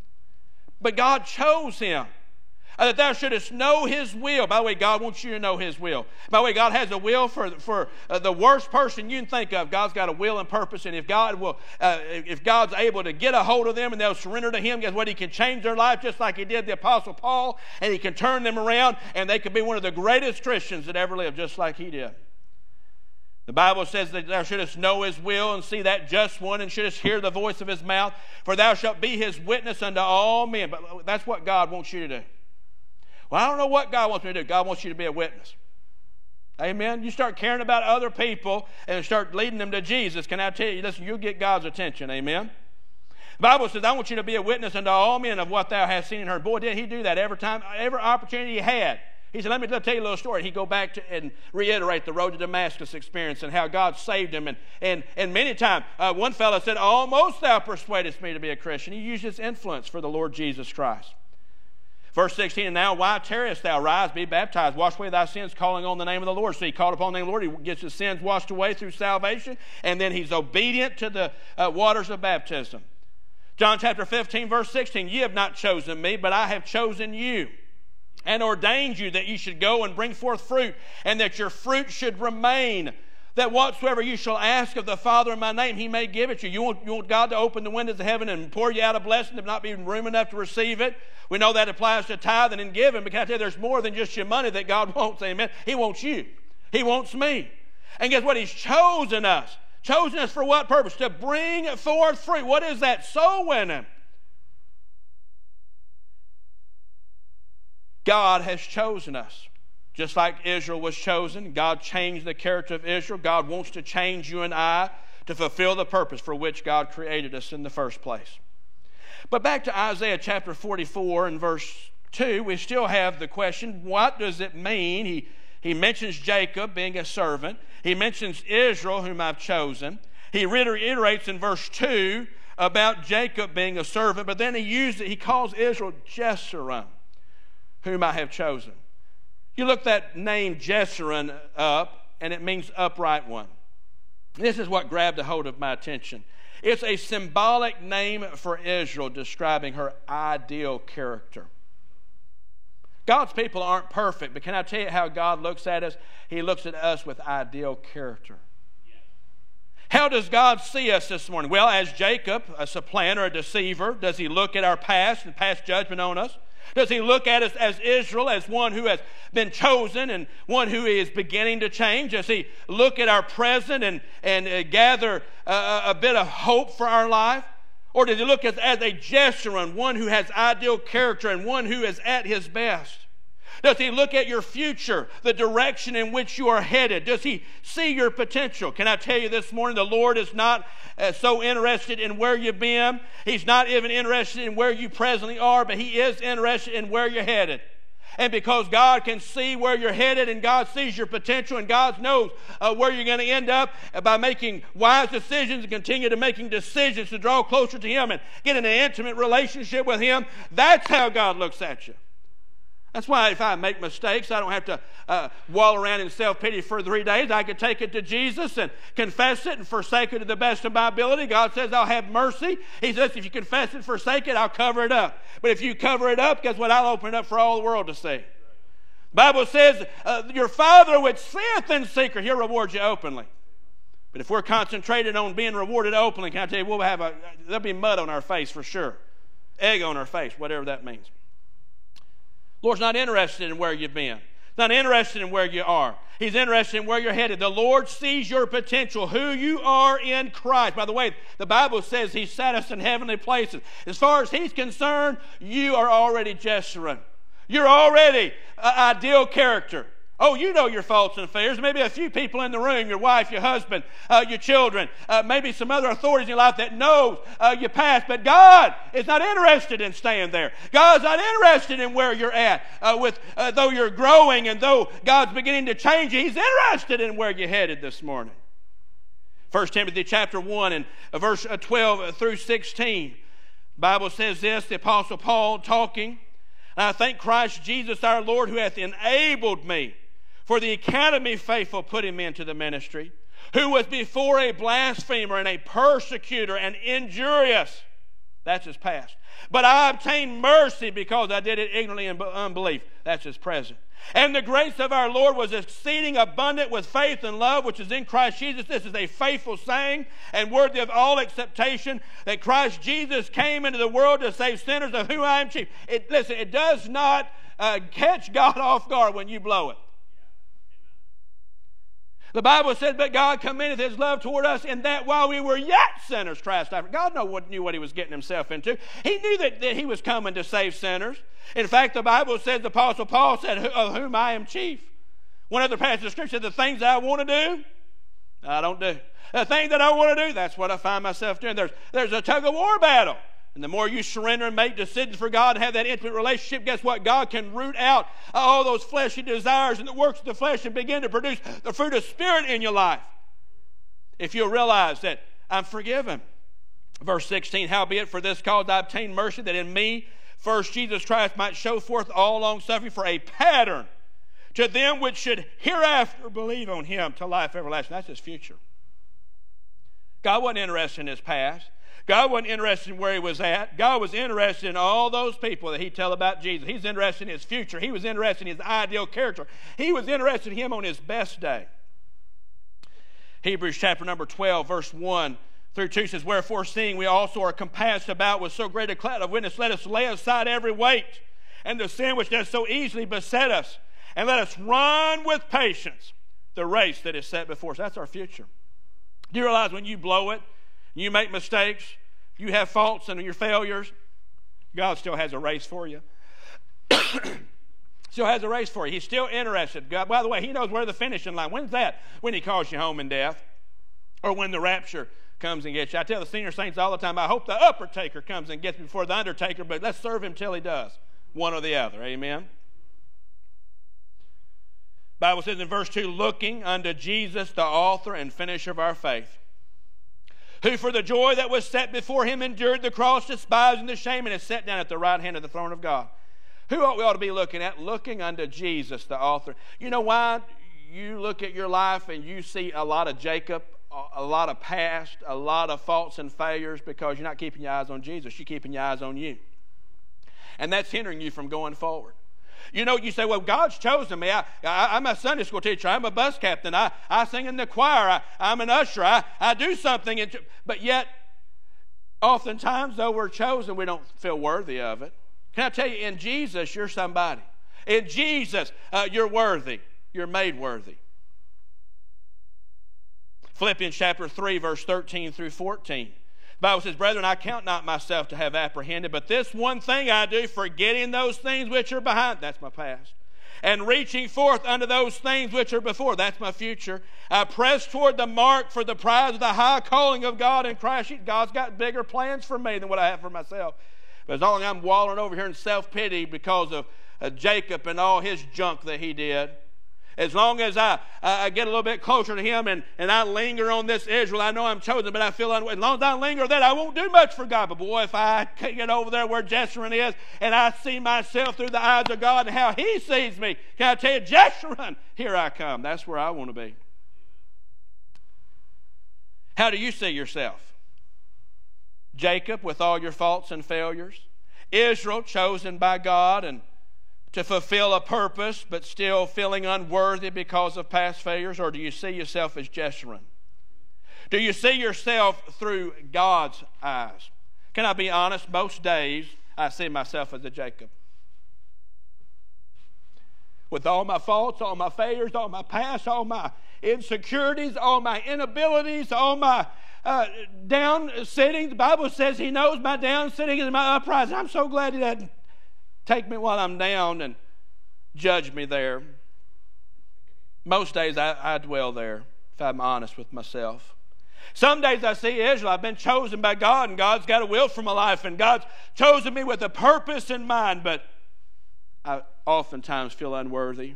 But God chose him, uh, that thou shouldest know his will. By the way, God wants you to know his will. By the way, God has a will for, for uh, the worst person you can think of. God's got a will and purpose, and if God will, uh, if God's able to get a hold of them and they'll surrender to him, guess what? He can change their life just like he did the Apostle Paul, and he can turn them around, and they could be one of the greatest Christians that ever lived, just like he did. The Bible says that thou shouldest know his will and see that just one, and shouldest hear the voice of his mouth, for thou shalt be his witness unto all men. But that's what God wants you to do. Well, I don't know what God wants me to do. God wants you to be a witness. Amen? You start caring about other people and start leading them to Jesus. Can I tell you, listen, you'll get God's attention. Amen? The Bible says, I want you to be a witness unto all men of what thou hast seen and heard. Boy, did he do that every time, every opportunity he had. He said, let me tell you a little story. He'd go back to and reiterate the road to Damascus experience and how God saved him. And, and, and many times, uh, one fellow said, almost thou persuadest me to be a Christian. He used his influence for the Lord Jesus Christ. Verse sixteen, and now why tarriest thou? Rise, be baptized, wash away thy sins, calling on the name of the Lord. So he called upon the name of the Lord. He gets his sins washed away through salvation, and then he's obedient to the uh, waters of baptism. John chapter fifteen, verse sixteen, ye have not chosen me, but I have chosen you, and ordained you that you should go and bring forth fruit, and that your fruit should remain, that whatsoever you shall ask of the Father in my name, he may give it you. You want, you want God to open the windows of heaven and pour you out a blessing, there not be room enough to receive it. We know that applies to tithing and giving, but can I tell you, there's more than just your money that God wants, amen? He wants you. He wants me. And guess what? He's chosen us. Chosen us for what purpose? To bring forth fruit. What is that? Soul winning. God has chosen us. Just like Israel was chosen, God changed the character of Israel. God wants to change you and I to fulfill the purpose for which God created us in the first place. But back to Isaiah chapter forty-four and verse two, we still have the question, what does it mean? He, he mentions Jacob being a servant. He mentions Israel, whom I've chosen. He reiterates in verse two about Jacob being a servant, but then he uses it, he calls Israel Jeshurun, whom I have chosen. You look that name Jeshurun up, and it means upright one. This is what grabbed a hold of my attention. It's a symbolic name for Israel, describing her ideal character. God's people aren't perfect, but can I tell you how God looks at us? He looks at us with ideal character. How does God see us this morning? Well, as Jacob, a supplanter, a deceiver, does he look at our past and pass judgment on us? Does he look at us as Israel, as one who has been chosen and one who is beginning to change? Does he look at our present and, and uh, gather uh, a bit of hope for our life? Or does he look at us as a Jeshurun, one who has ideal character and one who is at his best? Does he look at your future, the direction in which you are headed? Does he see your potential? Can I tell you this morning, the Lord is not uh, so interested in where you've been. He's not even interested in where you presently are, but he is interested in where you're headed. And because God can see where you're headed and God sees your potential and God knows uh, where you're going to end up by making wise decisions and continue to making decisions to draw closer to him and get in an intimate relationship with him, that's how God looks at you. That's why if I make mistakes, I don't have to uh, wallow around in self-pity for three days. I can take it to Jesus and confess it and forsake it to the best of my ability. God says, I'll have mercy. He says, if you confess it and forsake it, I'll cover it up. But if you cover it up, guess what? I'll open it up for all the world to see. The Bible says, uh, your Father which seeth in secret, he'll reward you openly. But if we're concentrated on being rewarded openly, can I tell you, we'll have a, there'll be mud on our face for sure. Egg on our face, whatever that means. Lord's not interested in where you've been. He's not interested in where you are. He's interested in where you're headed. The Lord sees your potential, who you are in Christ. By the way, the Bible says he set us in heavenly places. As far as he's concerned, you are already Jeshurun. You're already an ideal character. Oh, you know your faults and failures. Maybe a few people in the room, your wife, your husband, uh, your children, uh, maybe some other authorities in your life that knows uh, your past. But God is not interested in staying there. God's not interested in where you're at. Uh, with uh, though you're growing and though God's beginning to change you, He's interested in where you're headed this morning. First Timothy chapter one and verse twelve through sixteen. The Bible says this, the Apostle Paul talking, "And I thank Christ Jesus our Lord, who hath enabled me for the academy faithful put him into the ministry, who was before a blasphemer and a persecutor and injurious." That's his past. "But I obtained mercy because I did it ignorantly in unbelief." That's his present. "And the grace of our Lord was exceeding abundant with faith and love, which is in Christ Jesus." This is a faithful saying and worthy of all acceptation, that Christ Jesus came into the world to save sinners, of whom I am chief. It, listen, it does not uh, catch God off guard when you blow it. The Bible says, "But God commendeth His love toward us, in that while we were yet sinners, Christ died for." God knew what, knew what He was getting Himself into. He knew that, that He was coming to save sinners. In fact, the Bible says, the Apostle Paul said, "Of whom I am chief." One other passage of Scripture said, "The things that I want to do, I don't do. The thing that I want to do, that's what I find myself doing." There's, there's a tug-of-war battle. And the more you surrender and make decisions for God and have that intimate relationship, guess what? God can root out all those fleshly desires and the works of the flesh and begin to produce the fruit of Spirit in your life. If you'll realize that I'm forgiven. Verse sixteen, "Howbeit for this cause I obtained mercy, that in me first Jesus Christ might show forth all long suffering for a pattern to them which should hereafter believe on Him to life everlasting." That's His future. God wasn't interested in His past. God wasn't interested in where He was at. God was interested in all those people that He'd tell about Jesus. He's interested in His future. He was interested in His ideal character. He was interested in Him on His best day. Hebrews chapter number twelve, verse one through two says, "Wherefore, seeing we also are compassed about with so great a cloud of witness, let us lay aside every weight and the sin which does so easily beset us, and let us run with patience the race that is set before us." That's our future. Do you realize when you blow it, you make mistakes, you have faults and your failures, God still has a race for you. Still has a race for you. He's still interested. God, by the way, He knows where the finishing line. When's that? When He calls you home in death, or when the rapture comes and gets you. I tell the senior saints all the time, I hope the upper taker comes and gets me before the undertaker, but let's serve Him till He does. One or the other. Amen. The Bible says in verse two, "Looking unto Jesus, the author and finisher of our faith, who for the joy that was set before Him endured the cross, despising the shame, and is set down at the right hand of the throne of God." Who ought we ought to be looking at? Looking unto Jesus, the author. You know why you look at your life and you see a lot of Jacob, a lot of past, a lot of faults and failures? Because you're not keeping your eyes on Jesus. You're keeping your eyes on you. And that's hindering you from going forward. You know, you say, well, God's chosen me. I, I, I'm a Sunday school teacher. I'm a bus captain. I, I sing in the choir. I, I'm an usher. I, I do something. And, but yet, oftentimes, though we're chosen, we don't feel worthy of it. Can I tell you, in Jesus, you're somebody. In Jesus, uh, you're worthy. You're made worthy. Philippians chapter three, verse thirteen through fourteen. The Bible says, "Brethren, I count not myself to have apprehended, but this one thing I do, forgetting those things which are behind," that's my past, "and reaching forth unto those things which are before," that's my future, "I press toward the mark for the prize of the high calling of God in Christ Jesus." God's got bigger plans for me than what I have for myself. But as long as I'm wallowing over here in self-pity because of uh, Jacob and all his junk that he did, as long as I, I get a little bit closer to Him and, and I linger on this Israel, I know I'm chosen, but I feel unworthy. As long as I linger there, I won't do much for God. But boy, if I get over there where Jeshurun is and I see myself through the eyes of God and how He sees me, can I tell you, Jeshurun, here I come. That's where I want to be. How do you see yourself? Jacob, with all your faults and failures. Israel, chosen by God and to fulfill a purpose, but still feeling unworthy because of past failures? Or do you see yourself as Jeshurun? Do you see yourself through God's eyes? Can I be honest? Most days I see myself as a Jacob. With all my faults, all my failures, all my past, all my insecurities, all my inabilities, all my uh, down sitting. The Bible says He knows my down sitting and my uprising. I'm so glad He doesn't take me while I'm down and judge me there. Most days I, I dwell there, if I'm honest with myself. Some days I see Israel, I've been chosen by God, and God's got a will for my life, and God's chosen me with a purpose in mind, but I oftentimes feel unworthy.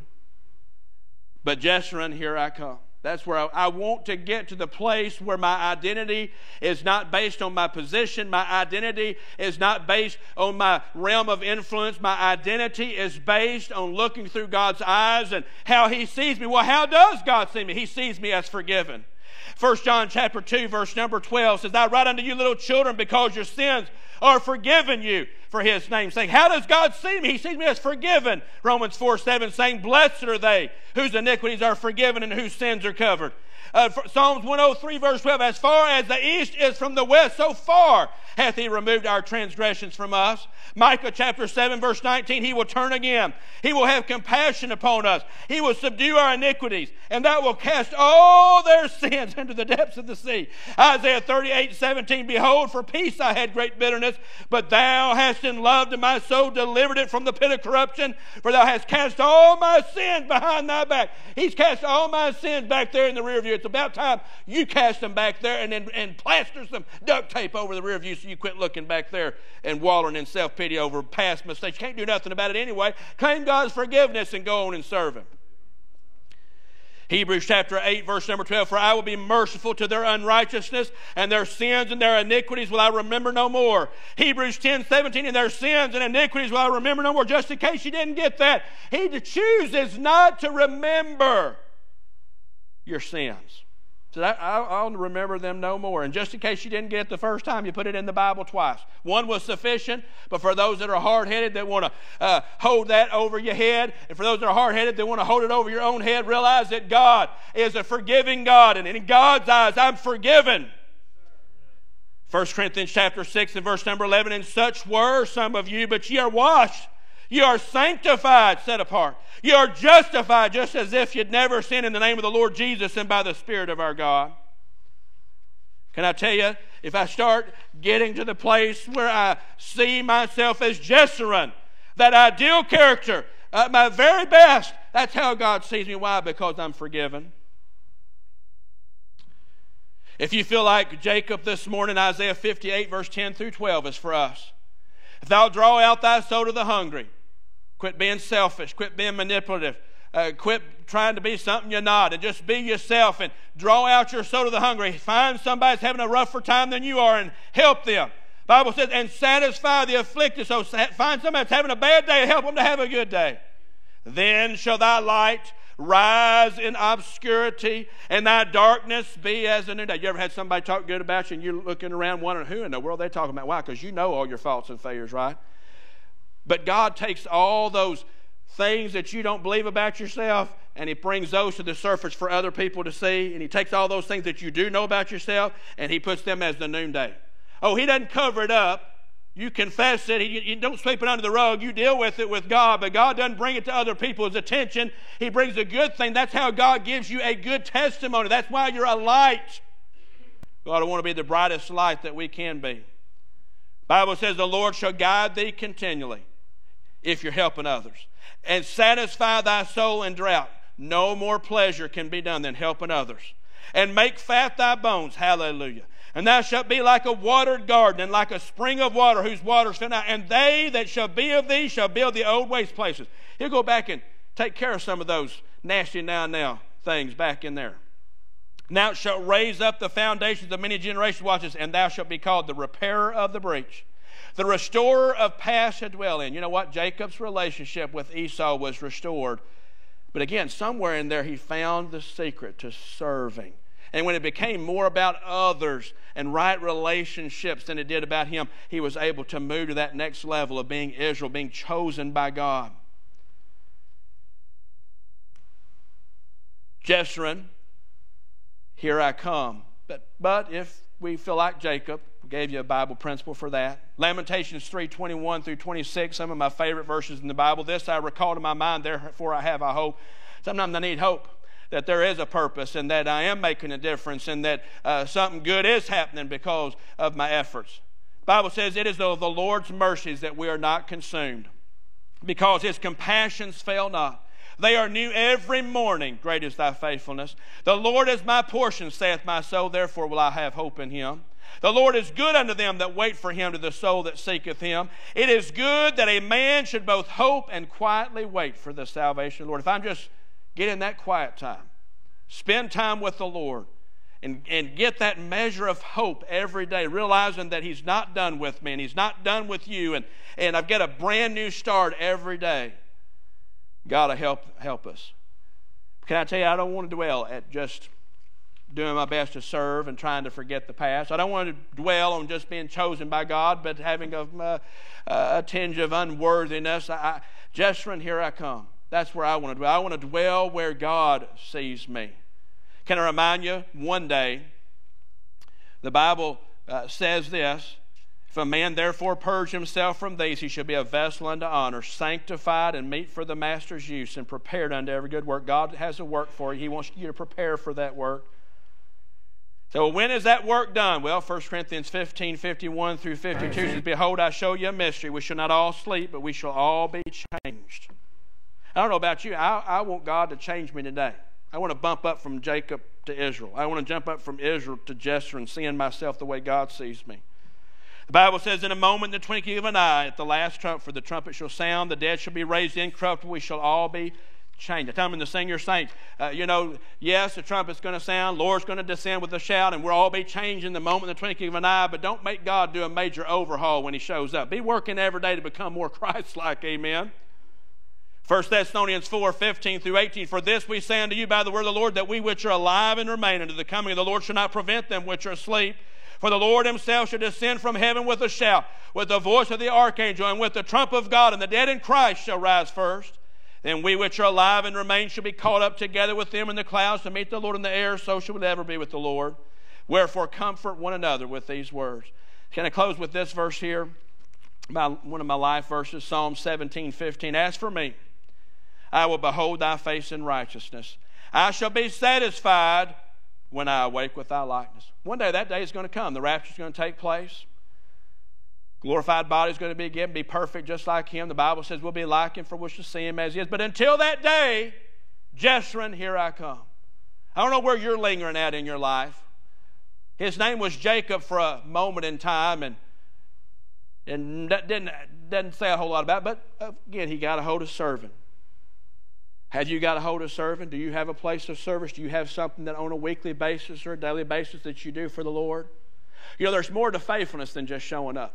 But Jeshurun, here I come. That's where I, I want to get to the place where my identity is not based on my position. My identity is not based on my realm of influence. My identity is based on looking through God's eyes and how He sees me. Well, how does God see me? He sees me as forgiven. First John chapter two, verse number twelve says, I write unto you little children because your sins are forgiven you for His name's sake. How does God see me? He sees me as forgiven. Romans four seven saying, blessed are they whose iniquities are forgiven and whose sins are covered. Uh, Psalms one oh three verse twelve, as far as the east is from the west, so far hath He removed our transgressions from us. Micah chapter seven verse nineteen, He will turn again. He will have compassion upon us. He will subdue our iniquities, and that will cast all their sins into the depths of the sea. Isaiah thirty-eight seventeen, behold, for peace I had great bitterness, but thou hast in love to my soul delivered it from the pit of corruption, for thou hast cast all my sins behind thy back. He's cast all my sins back there in the rear view. It's about time you cast them back there and, and, and plaster some duct tape over the rear view so you quit looking back there and wallowing in self-pity over past mistakes. You can't do nothing about it anyway. Claim God's forgiveness and go on and serve Him. Hebrews chapter eight, verse number twelve, for I will be merciful to their unrighteousness, and their sins and their iniquities will I remember no more. Hebrews ten seventeen, and their sins and iniquities will I remember no more. Just in case you didn't get that, He chooses not to remember your sins. So that, I'll remember them no more. And just in case you didn't get it the first time, you put it in the Bible twice. One was sufficient, but for those that are hard-headed that want to uh, hold that over your head, and for those that are hard-headed that want to hold it over your own head, realize that God is a forgiving God, and in God's eyes, I'm forgiven. First Corinthians chapter six and verse number eleven, and such were some of you, but ye are washed. You are sanctified, set apart. You are justified, just as if you'd never sinned, in the name of the Lord Jesus and by the Spirit of our God. Can I tell you, if I start getting to the place where I see myself as Jeshurun, that ideal character, at my very best, that's how God sees me. Why? Because I'm forgiven. If you feel like Jacob this morning, Isaiah fifty-eight, verse ten through twelve is for us. If thou draw out thy soul to the hungry, quit being selfish, quit being manipulative, uh, quit trying to be something you're not, and just be yourself and draw out your soul to the hungry. Find somebody that's having a rougher time than you are and help them. The Bible says, and satisfy the afflicted. So find somebody that's having a bad day and help them to have a good day. Then shall thy light rise in obscurity, and thy darkness be as a noonday. You ever had somebody talk good about you, and you're looking around wondering who in the world they're talking about? Why? Because you know all your faults and failures, right? But God takes all those things that you don't believe about yourself, and He brings those to the surface for other people to see, and He takes all those things that you do know about yourself, and He puts them as the noonday. Oh, He doesn't cover it up. You confess it. You, you don't sweep it under the rug. You deal with it with God, but God doesn't bring it to other people's attention. He brings a good thing. That's how God gives you a good testimony. That's why you're a light. God, I want to be the brightest light that we can be. The Bible says the Lord shall guide thee continually if you're helping others, and satisfy thy soul in drought. No more pleasure can be done than helping others. And make fat thy bones. Hallelujah. And thou shalt be like a watered garden, and like a spring of water whose waters fill not. And they that shall be of thee shall build the old waste places. He'll go back and take care of some of those nasty now now things back in there. Now it shalt raise up the foundations of many generations. Watch this. And thou shalt be called the repairer of the breach, the restorer of paths to dwell in. You know what? Jacob's relationship with Esau was restored. But again, somewhere in there he found the secret to serving. And when it became more about others and right relationships than it did about him, he was able to move to that next level of being Israel, being chosen by God. Jeshurun, here I come. But, but if we feel like Jacob, we gave you a Bible principle for that. Lamentations three twenty-one through twenty-six, some of my favorite verses in the Bible. This I recall to my mind, therefore I have a hope. Sometimes I need hope that there is a purpose and that I am making a difference and that uh, something good is happening because of my efforts. The Bible says it is of the Lord's mercies that we are not consumed, because His compassions fail not. They are new every morning. Great is thy faithfulness. The Lord is my portion, saith my soul. Therefore will I have hope in him. The Lord is good unto them that wait for him, to the soul that seeketh him. It is good that a man should both hope and quietly wait for the salvation of the Lord. If I'm just getting that quiet time, spend time with the Lord, and, and get that measure of hope every day, realizing that he's not done with me and he's not done with you, and, and I've got a brand new start every day. God will help, help us. Can I tell you, I don't want to dwell at just doing my best to serve and trying to forget the past. I don't want to dwell on just being chosen by God, but having a, uh, a tinge of unworthiness. I, I, Jeshurun, here I come. That's where I want to dwell. I want to dwell where God sees me. Can I remind you, one day, the Bible uh, says this: if a man therefore purge himself from these, he shall be a vessel unto honor, sanctified and meet for the master's use, and prepared unto every good work. God has a work for you. He wants you to prepare for that work. So when is that work done? Well, First Corinthians fifteen, fifty-one through fifty-two says, behold, I show you a mystery. We shall not all sleep, but we shall all be changed. I don't know about you. I, I want God to change me today. I want to bump up from Jacob to Israel. I want to jump up from Israel to Jeshurun, seeing myself the way God sees me. The Bible says, in a moment, in the twinkling of an eye, at the last trump, for the trumpet shall sound, the dead shall be raised incorruptible, we shall all be changed. I tell them to sing your saints, uh, you know, yes, the trumpet's going to sound, Lord's going to descend with a shout, and we'll all be changed in the moment, in the twinkling of an eye, but don't make God do a major overhaul when he shows up. Be working every day to become more Christ-like, amen. First Thessalonians four, fifteen through eighteen, for this we say unto you by the word of the Lord, that we which are alive and remain unto the coming of the Lord shall not prevent them which are asleep. For the Lord himself shall descend from heaven with a shout, with the voice of the archangel, and with the trump of God, and the dead in Christ shall rise first. Then we which are alive and remain shall be caught up together with them in the clouds to meet the Lord in the air, so shall we ever be with the Lord. Wherefore comfort one another with these words. Can I close with this verse here? My, one of my life verses, Psalm seventeen, fifteen. As for me, I will behold thy face in righteousness. I shall be satisfied when I awake with thy likeness. One day that day is going to come. The rapture is going to take place. Glorified body is going to be given, be perfect just like him. The Bible says we'll be like him, for we shall see him as he is. But until that day, Jeshurun, here I come. I don't know where you're lingering at in your life. His name was Jacob for a moment in time, and and that didn't, doesn't say a whole lot about it. But again, he got a hold of serving. Have you got a hold of serving? Do you have a place of service? Do you have something that on a weekly basis or a daily basis that you do for the Lord? You know, there's more to faithfulness than just showing up.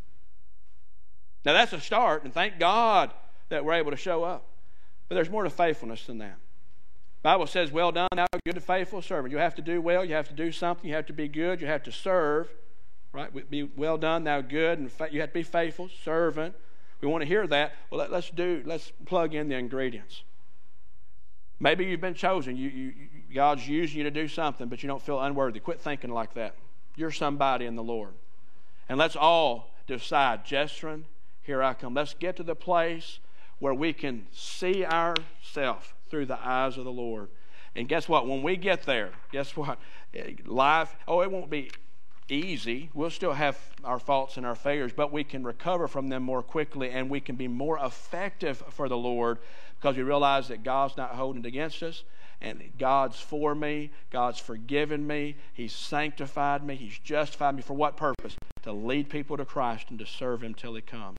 Now, that's a start, and thank God that we're able to show up. But there's more to faithfulness than that. The Bible says, well done, thou good and faithful servant. You have to do well. You have to do something. You have to be good. You have to serve. Right? Be well done, thou good, and fa- you have to be faithful, servant. We want to hear that. Well, let, let's do. Let's plug in the ingredients. Maybe you've been chosen. You, you, God's using you to do something, but you don't feel unworthy. Quit thinking like that. You're somebody in the Lord. And let's all decide, Jeshurun, here I come. Let's get to the place where we can see ourselves through the eyes of the Lord. And guess what? When we get there, guess what? Life, oh, it won't be easy. We'll still have our faults and our failures, but we can recover from them more quickly, and we can be more effective for the Lord because we realize that God's not holding it against us, and God's for me. God's forgiven me. He's sanctified me. He's justified me. For what purpose? To lead people to Christ and to serve him till he comes.